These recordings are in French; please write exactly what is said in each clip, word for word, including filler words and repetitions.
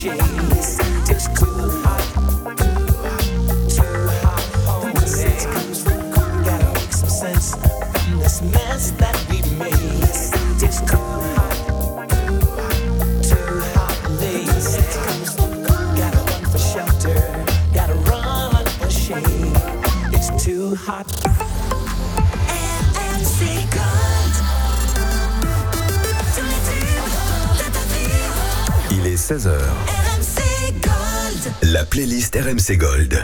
Il est seize heures. La playlist R M C Gold.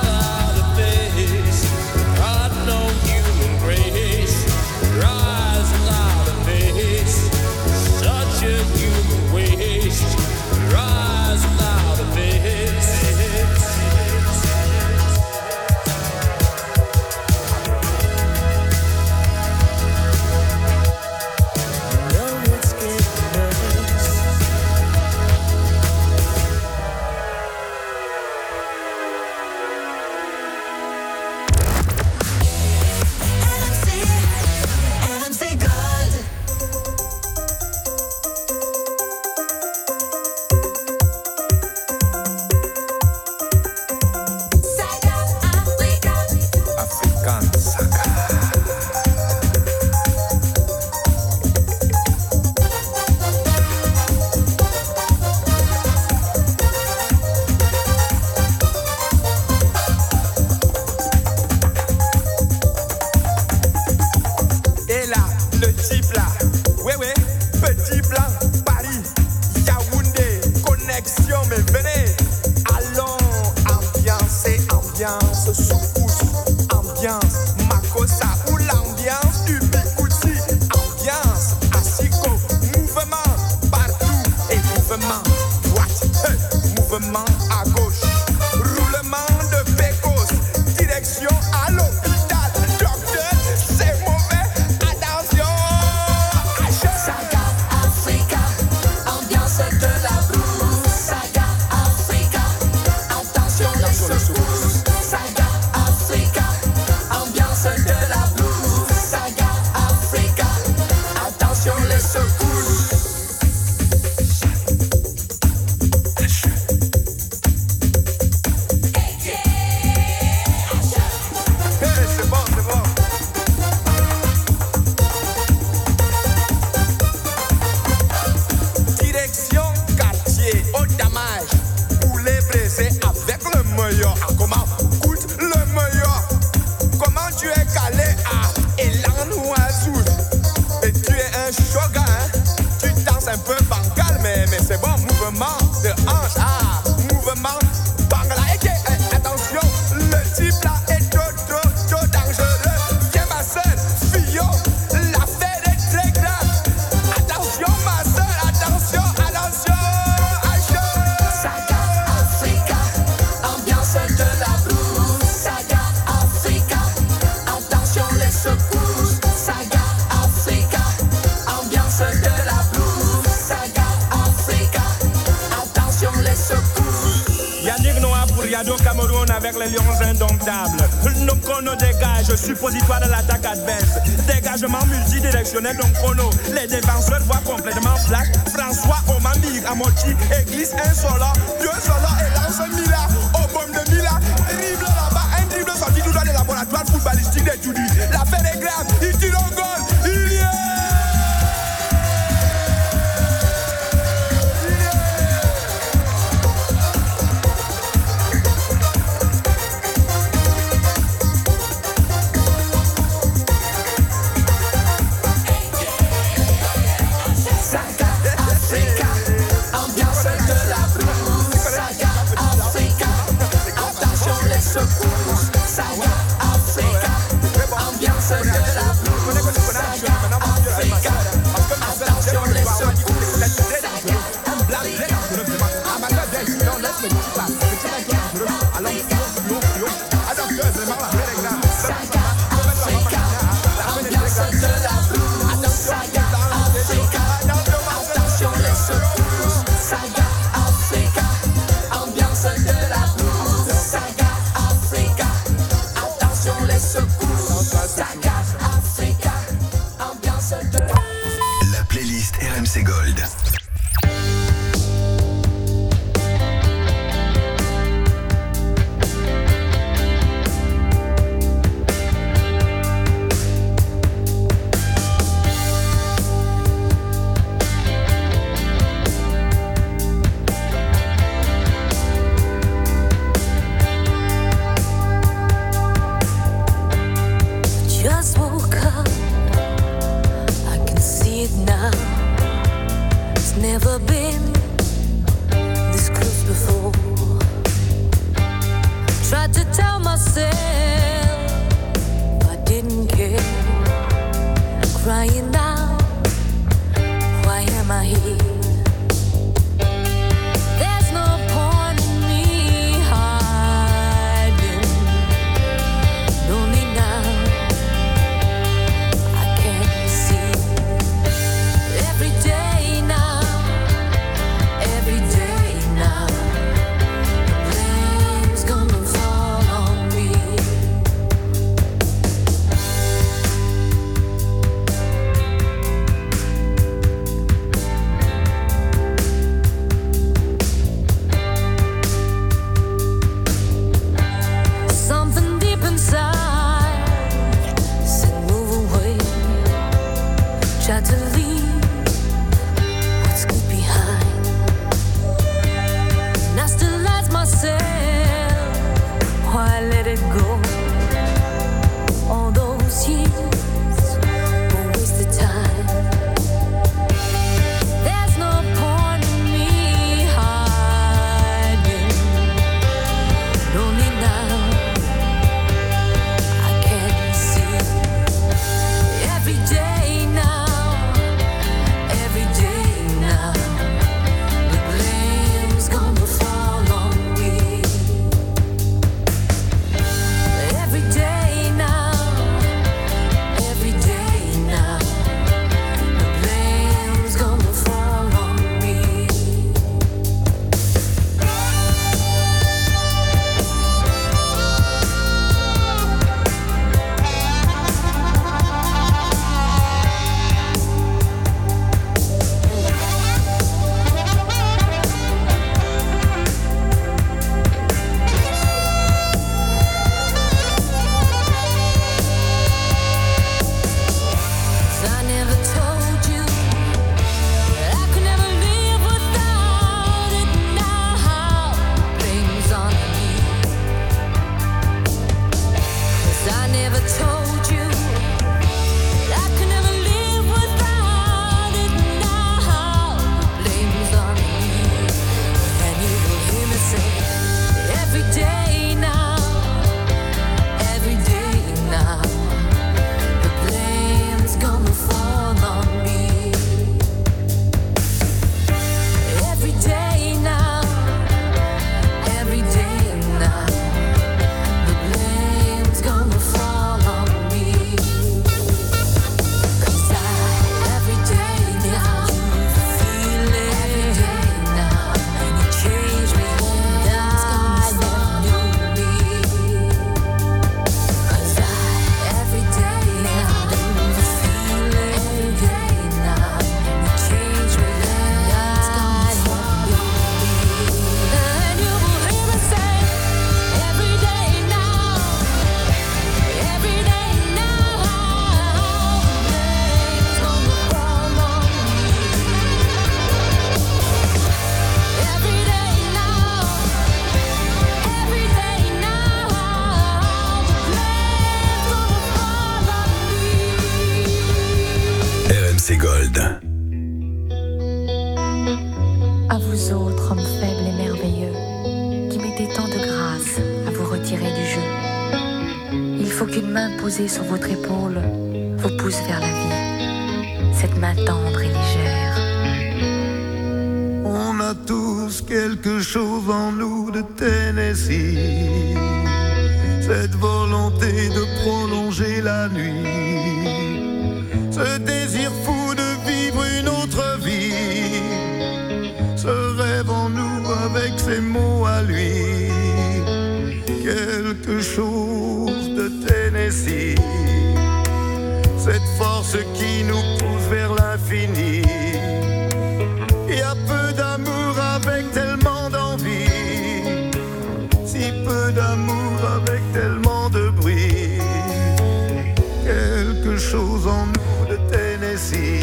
Rise petit plat. Oui, oui, petit plat. Paris, Yaoundé, connexion, mais venez. Allons, ambiance et ambiance, soukous, ambiance, Makossa ou l'ambiance du Bikouti. Ambiance, asiko, mouvement, partout et mouvement. Droite, hey, mouvement à gauche. Roulement de pécos, direction à l'hôpital. Docteur, c'est mauvais, attention. Saga Africa, ambiance de la blues. Saga Africa, attention les secousses. Saga Africa, ambiance de la blues. Saga Africa, attention les secousses. Hey, c'est bon, c'est bon. Direction quartier au damage. Poulet braisé avec le meilleur. Ah, comment? Goûte le meilleur. Comment tu es calé à Elan Ouazoul? Et tu es un shogun, hein? Tu danses un peu bancal, mais, mais c'est bon. Mouvement de hanche. Ah, mouvement bangala. Et que, eh, attention, le type là est trop, trop, trop dangereux. Viens ma soeur, fillon, l'affaire est très grave. Attention ma soeur, attention, attention, attention. Saga Africa, ambiance de la blues. Saga Africa, attention les secousses. Saga Africa, ambiance de la blues. Saga Africa, attention les secousses. Yannick Noah pour Yado Cameroun avec les lions indomptables. Nom chrono dégage, suppositoire de l'attaque adverse. Dégagement multidirectionnel, donc chrono. Les défenseurs voient complètement flash. François Omambi, Amoti, église insolent. Dieu solo et lance Mila. Au bombe de Mila, dribble là-bas. Un dribble sorti tout dans les laboratoires footballistiques des Tudis. L'affaire est grave, il tire au goal. Il y est. Saga Africa, ambiance de la blues. Saga Africa, attention les secousses. Saga Africa, ambiance de la blues. Saga Africa, attention les secousses. Saga Saga Africa, ambiance de la blues. Saga Africa, attention les secousses. Saga Africa, ambiance de la blues. Saga Africa, attention les secousses. Saga Africa, ambiance de la La playlist R M C Gold. Just woke up, I can see it now. It's never been this close before. Tried to tell myself I didn't care. Crying out, why am I here? There's no point in me hiding. Only now I can see. Every day now, every day now, the rain's gonna fall on me. Something deep inside said move away. Tried to leave what's good behind. And I still ask myself, why let it go? All those years were wasted time. C Gold. À vous autres, hommes faibles et merveilleux, qui mettez tant de grâce à vous retirer du jeu, il faut qu'une main posée sur votre épaule vous pousse vers la vie, cette main tendre et légère. On a tous quelque chose en nous de Tennessee, cette volonté de prolonger la nuit, ce désir fou de vivre une autre vie, ce rêve en nous avec ses mots à lui, quelque chose de Tennessee, cette force qui nous pousse vers l'infini. Il y a peu d'amour avec tellement d'envie, si peu d'amour avec tellement de bruit, quelque chose en nous de Tennessee.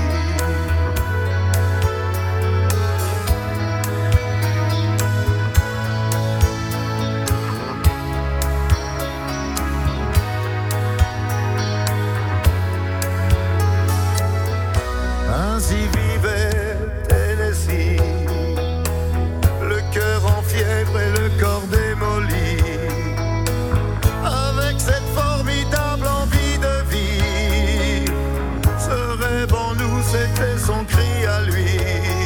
Ainsi vivait Tennessee, le cœur en fièvre et le corps démoli, avec cette formidable envie de vie. Ce rêve en nous, c'était son cri à lui,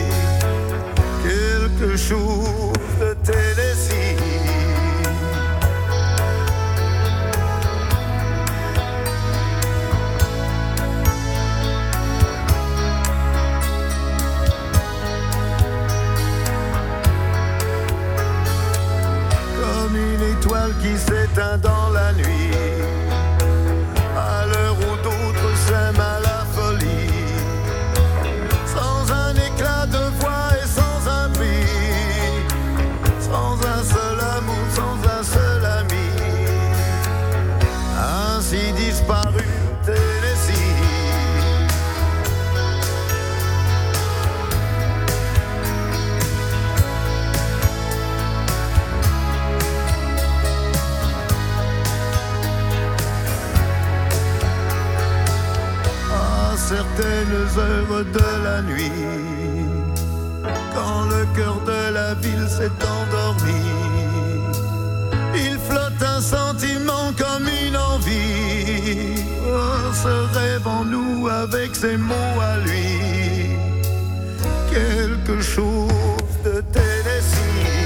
quelque chose de Tennessee. Qui s'éteint dans la nuit, à l'heure où d'autres s'aiment à la folie, sans un éclat de voix et sans un prix, sans un seul amour, sans un seul ami, ainsi disparu Tennessee. Certaines heures de la nuit, quand le cœur de la ville s'est endormi, il flotte un sentiment comme une envie. Oh, ce rêve en nous avec ses mots à lui, quelque chose de Tennessee.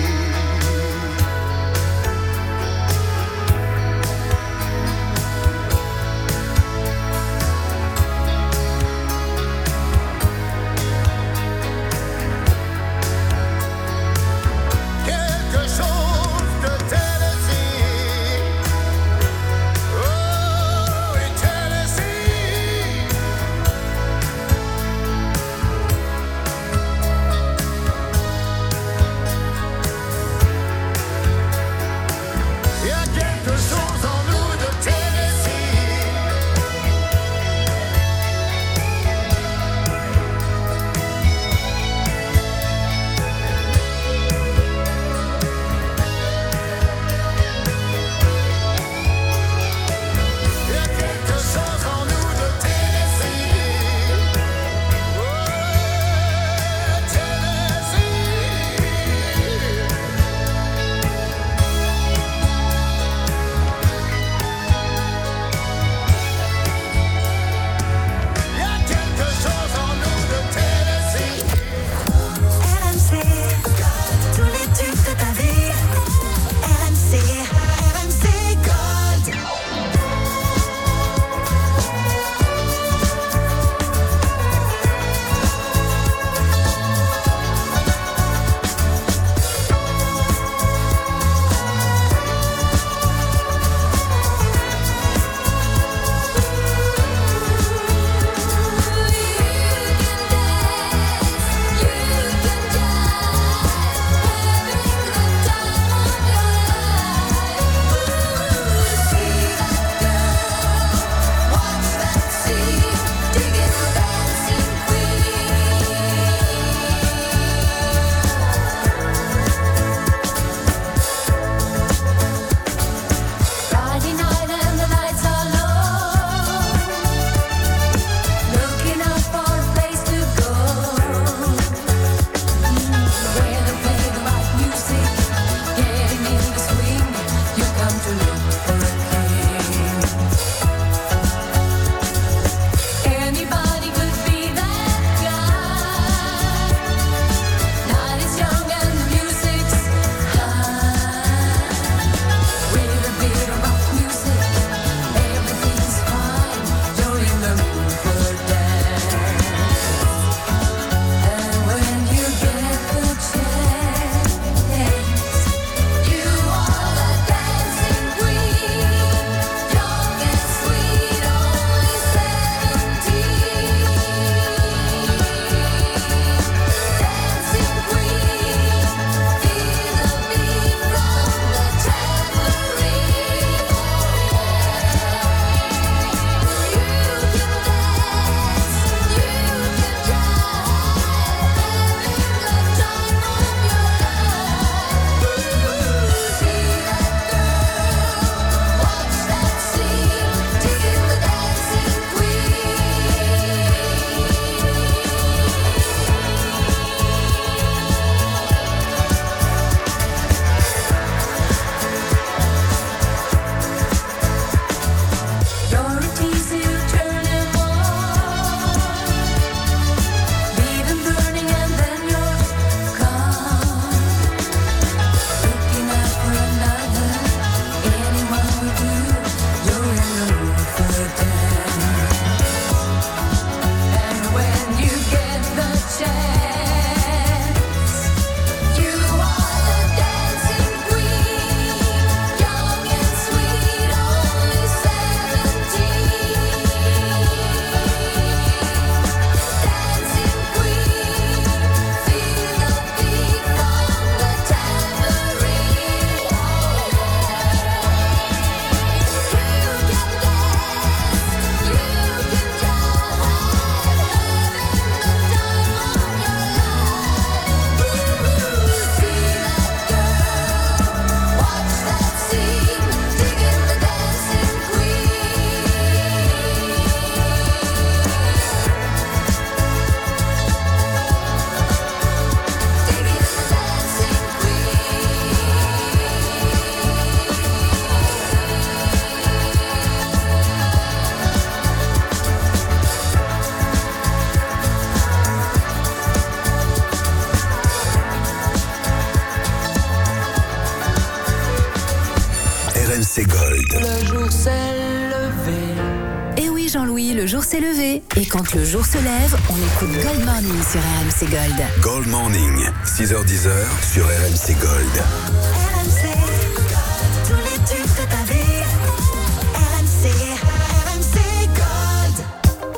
C Gold. Le jour s'est levé. Et oui Jean-Louis, le jour s'est levé. Et quand le jour se lève, on écoute Gold Morning sur R M C Gold. Gold Morning, six heures dix sur R M C Gold. R M C, tous les tubes de ta vie. R M C, R M C Gold.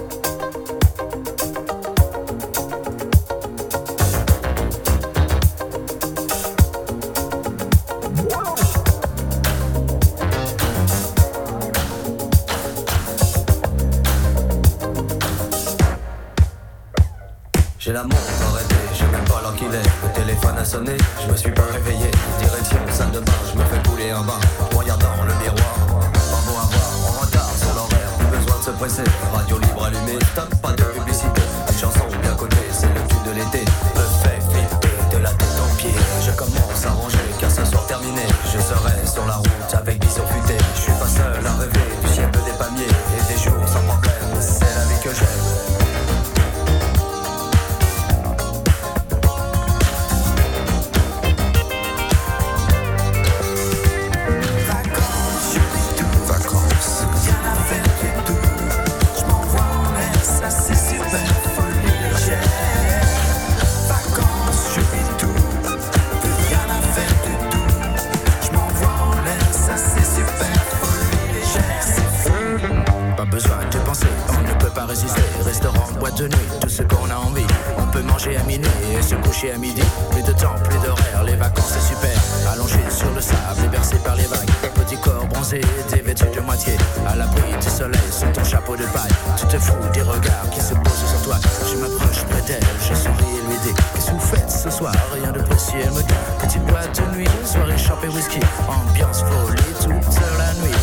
J'ai la montre arrêtée, je sais même pas l'heure qu'il est. Le téléphone a sonné, je me suis pas réveillé. Direction salle de bain, je me fais couler un bain. Regardant le miroir, pas beau à voir, en retard sur l'horaire. Plus besoin de se presser, radio libre allumée. Stop, pas de publicité, une chanson bien cotée, c'est le tube de l'été. Me fait flipper de la tête aux pieds. Je commence à ranger, car ce soir terminé, je serai sur la route avec vision futée. Je suis pas seul à rêver du ciel des palmiers et des jours sans problème. C'est la vie que j'aime. De nuit, tout ce qu'on a envie. On peut manger à minuit et se coucher à midi. Plus de temps, plus d'horaire, les vacances c'est super. Allongé sur le sable et bercé par les vagues. Petit corps bronzé, dévêtu de moitié. À l'abri du soleil, sous ton chapeau de paille. Tu te fous des regards qui se posent sur toi. Je m'approche près d'elle, je souris et lui dis: qu'est-ce que vous faites ce soir? Rien de précis, elle me dit: petite boîte de nuit, soirée champée whisky. Ambiance folie toute la nuit.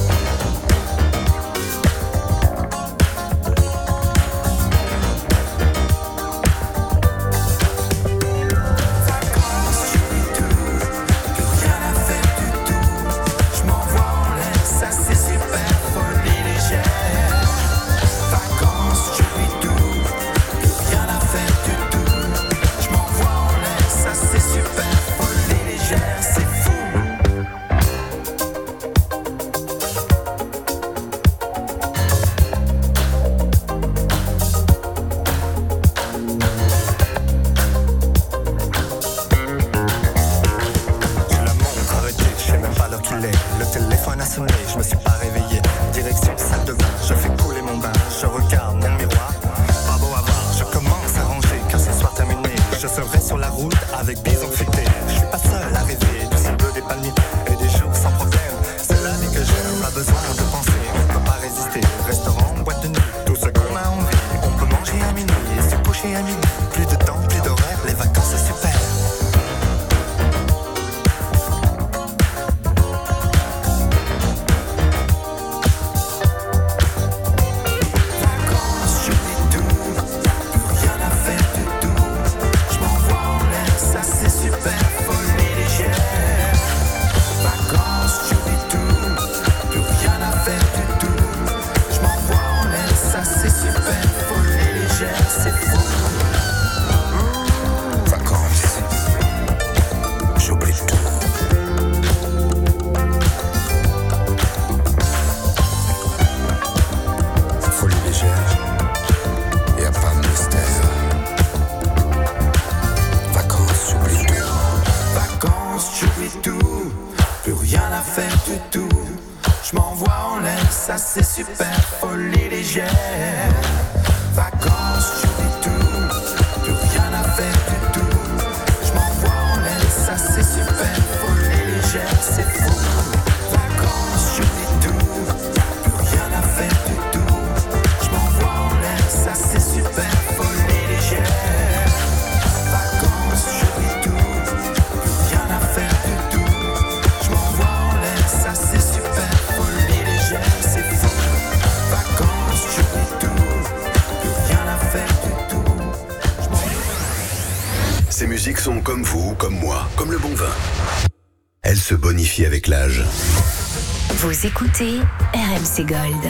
Sont comme vous, comme moi, comme le bon vin. Elle se bonifie avec l'âge. Vous écoutez R M C Gold.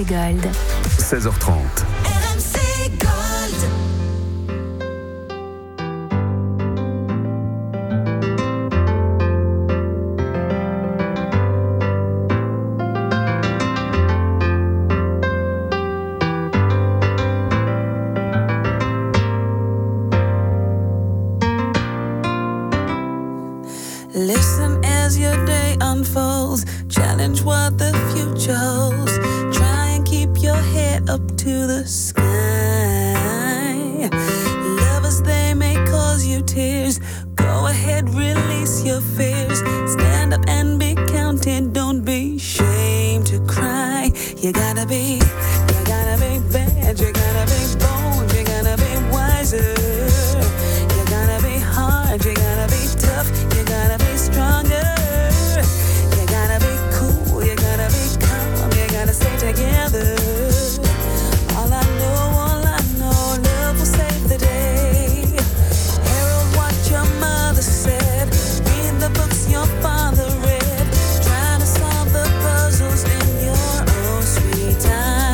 Gold. seize heures trente. R M C Gold. Listen as your day unfolds. Challenge what the future holds. Try and keep your head up to the sky. Lovers, they may cause you tears. Go ahead, release your fears. Stand up and be counted. Don't be ashamed to cry. You gotta be, you gotta be bad. You gotta be bold. You gotta be wiser. You gotta be hard. You gotta be tough. You gotta be stronger. You gotta be cool. You gotta be calm. You gotta stay together. All I know, all I know, love will save the day. Herald what your mother said. Read the books your father read. Trying to solve the puzzles in your own sweet time.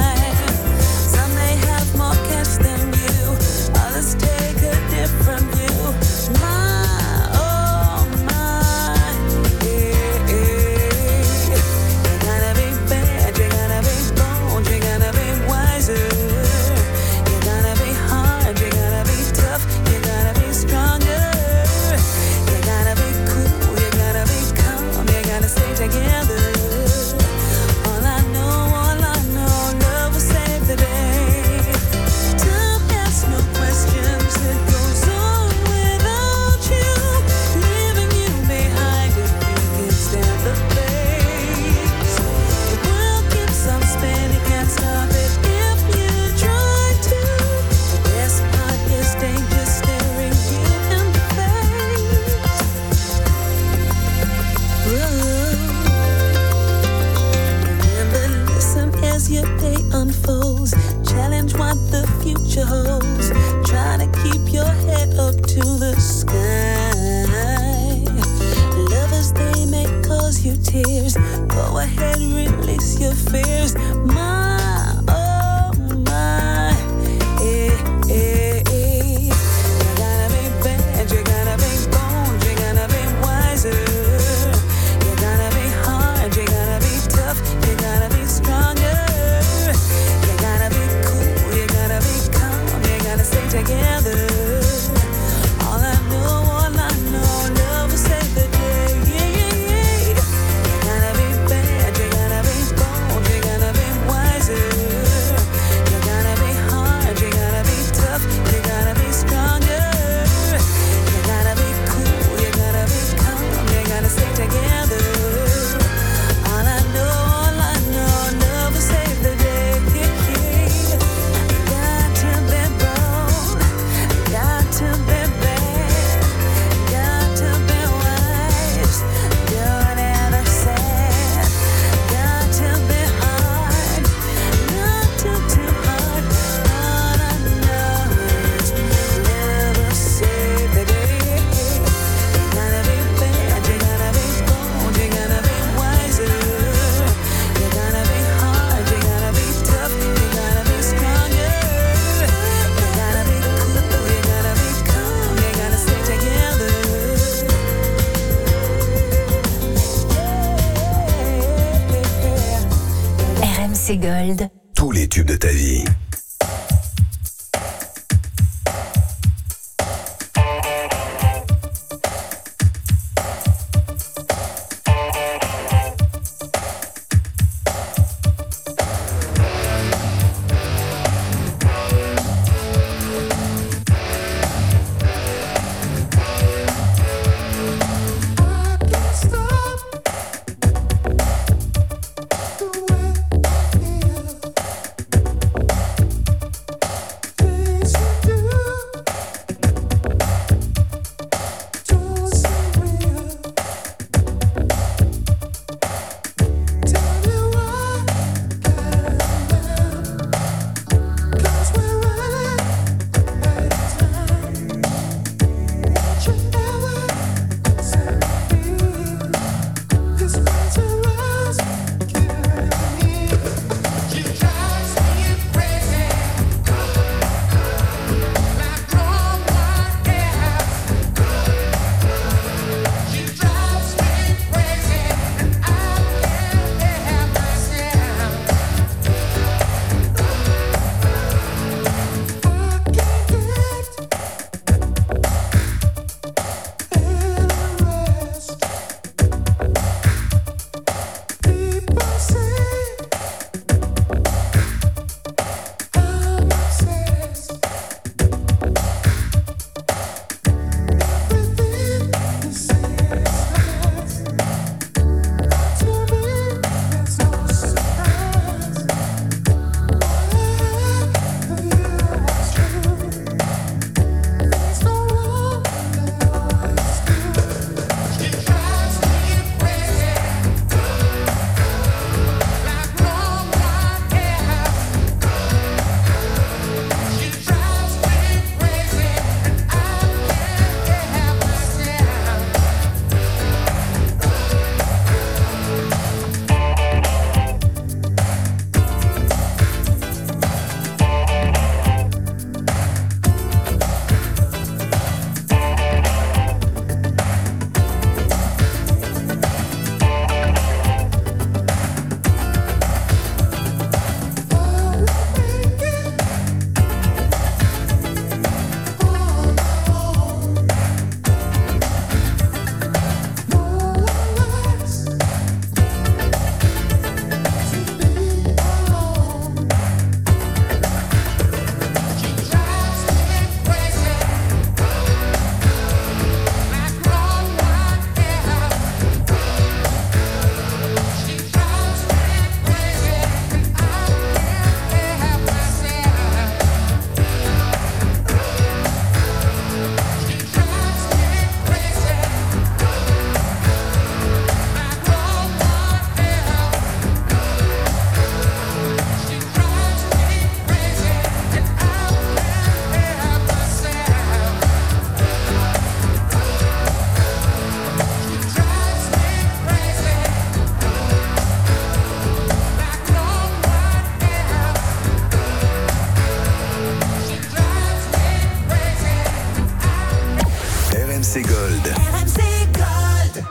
Gold. R M C Gold.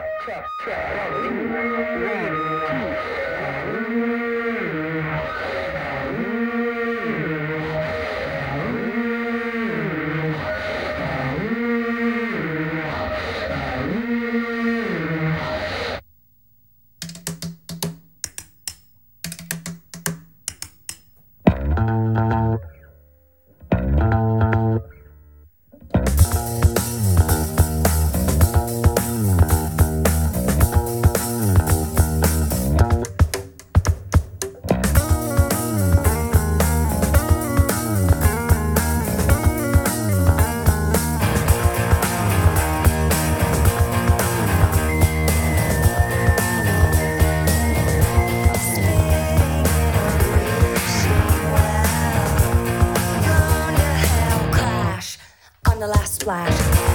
The last splash.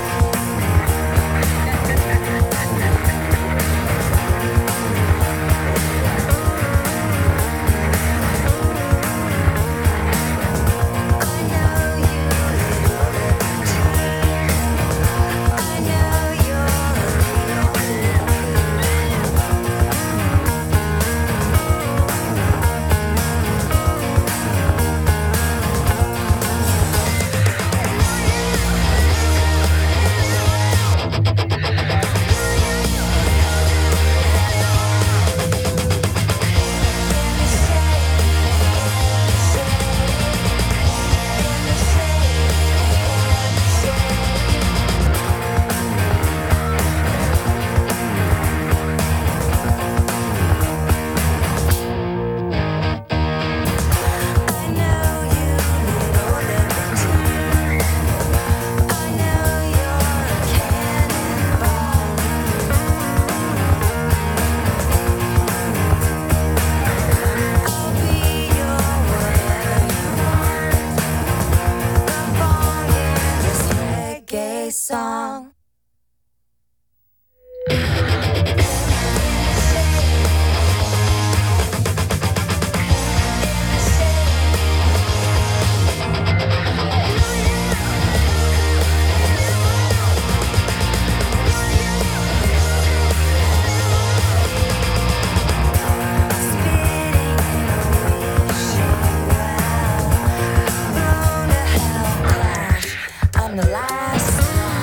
Song. I'm the last.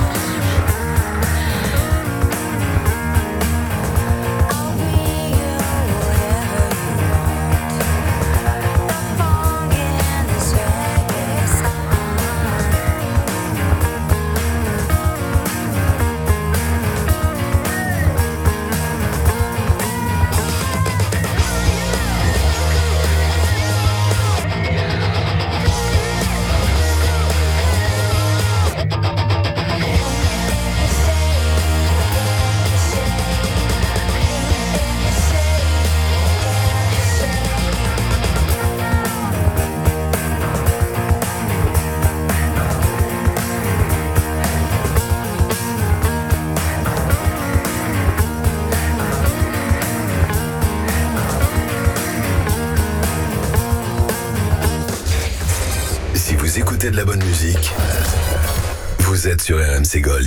Vous écoutez de la bonne musique, vous êtes sur R M C Gold.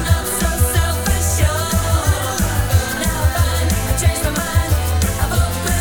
Change my mind, I've opened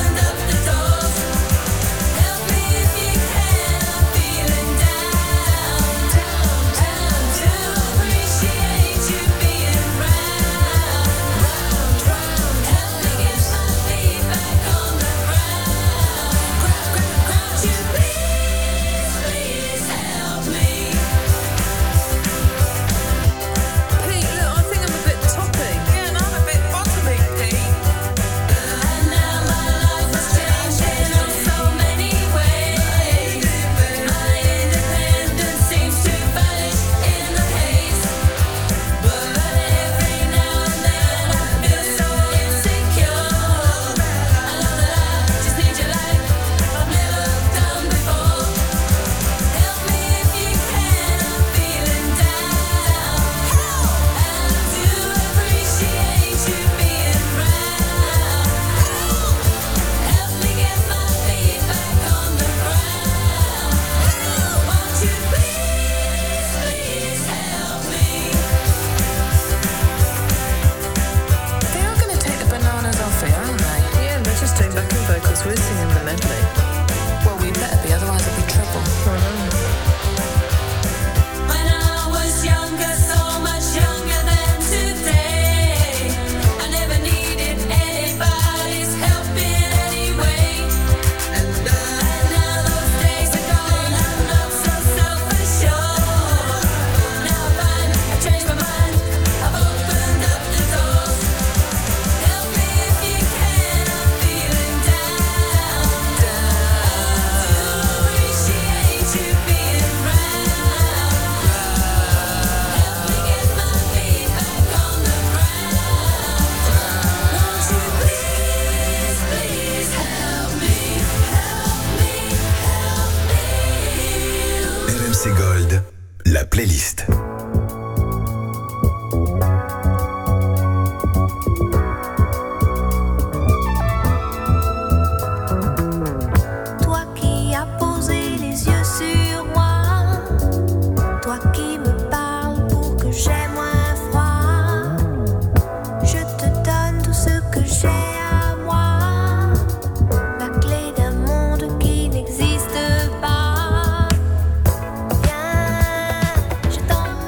playlist. Toi qui as posé les yeux sur moi, toi qui me parles pour que j'aie moins froid, je te donne tout ce que j'ai à moi, la clé d'un monde qui n'existe pas. Viens, je t'emmène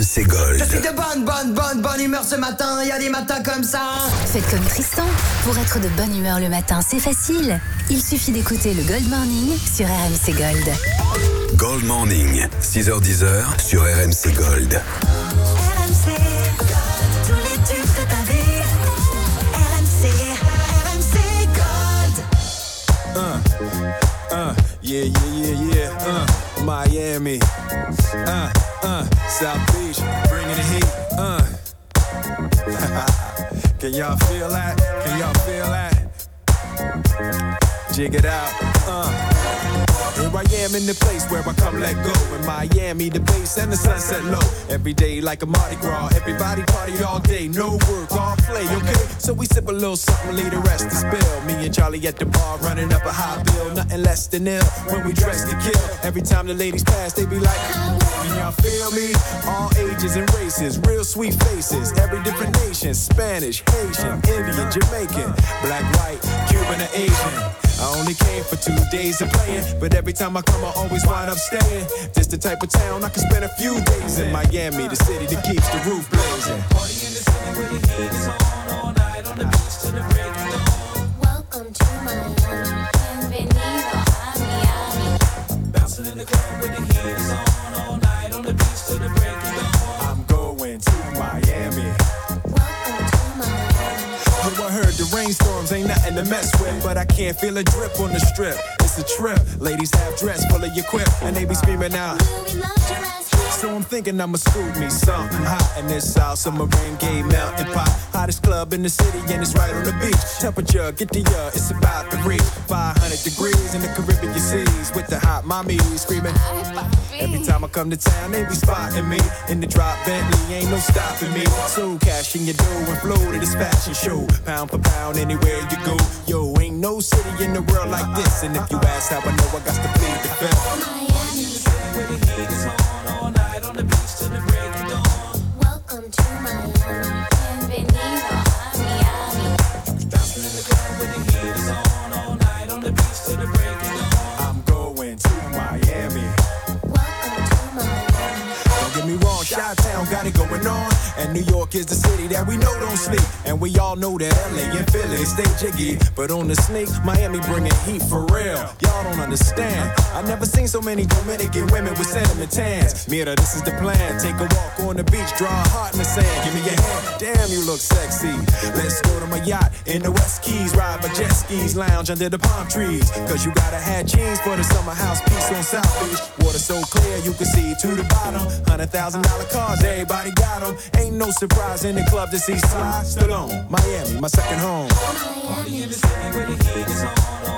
M C Gold. Je suis de bonne, bonne, bonne, bonne humeur ce matin. Il y a des matins comme ça. Faites comme Tristan. Pour être de bonne humeur le matin, c'est facile. Il suffit d'écouter le Gold Morning sur R M C Gold. Gold Morning, six heures dix sur R M C Gold. R M C, tous les tubes de ta vie. R M C, R M C Gold. Uh, uh, yeah, yeah, yeah, yeah. Uh, Miami. Uh, uh, South Beach, bringing the heat. Uh. Can y'all feel that? Can y'all feel that? Jig it out. Uh. Here I am in the place where I come let go. In Miami, the base and the sunset low. Every day like a Mardi Gras. Everybody party all day. No work, all play, okay? So we sip a little something, leave the rest to spill. Me and Charlie at the bar running up a high bill. Nothing less than ill when we dress to kill. Every time the ladies pass, they be like, can y'all feel me? All ages and races, real sweet faces. Every different nation, Spanish, Haitian, Indian, Jamaican, black, white, Cuban, or Asian. I only came for two days of playing, but every time I come, I always wind up staying. This the type of town I can spend a few days in. Miami, the city that keeps the roof blazing. Party in the city where the heat is on all night on the beach to the break of dawn. Welcome to Miami. Bienvenido a Miami. Bouncing in the club where the heat is on all night on the beach to the break of dawn. I'm going to Miami. Welcome to Miami. Yo, I heard the rainstorms ain't nothing to mess with, but I can't feel a drip on the strip. It's a trip. Ladies have dress full of your quip, and they be screaming out. We love your ass here. So I'm thinking I'ma scoop me something hot in this South Submarine Gay Mountain Pot. Hottest club in the city, and it's right on the beach. Temperature, get the uh, it's about to reach five hundred degrees in the Caribbean seas with the hot mommy screaming. Every time I come to town, they be spotting me in the drop Bentley, ain't no stopping me. So cash in your dough and flow to this fashion show. Pound for pound, anywhere you go. Yo, ain't no city in the world like this. And if you ask how I know, I got to plead the fifth. Miami, where the heat is on all night on the beach to the break of dawn. welcome to Miami. Bienvenido a Miami. Bouncing in the club where the heat is on all night on the beach to the break of dawn. I'm going to Miami. Welcome to Miami. Don't get me wrong, Chi-Town got it going on. And New York is the city that we know don't sleep. And we all know that L A and Philly stay jiggy. But on the sneak, Miami bringing heat for real. Y'all don't understand. I never seen so many Dominican women with cinnamon tans. Mira, this is the plan. Take a walk on the beach, draw a heart in the sand. Give me your hand. Damn, you look sexy. Let's go to my yacht in the West Keys. Ride my jet skis, lounge under the palm trees. Cause you gotta have jeans for the summer house piece on South Beach. Water so clear, you can see to the bottom. Hundred thousand dollar cars, everybody got them. Ain't no surprise in the club to see Sly Stallone. Miami, my second home. Miami, in the city where the heat is on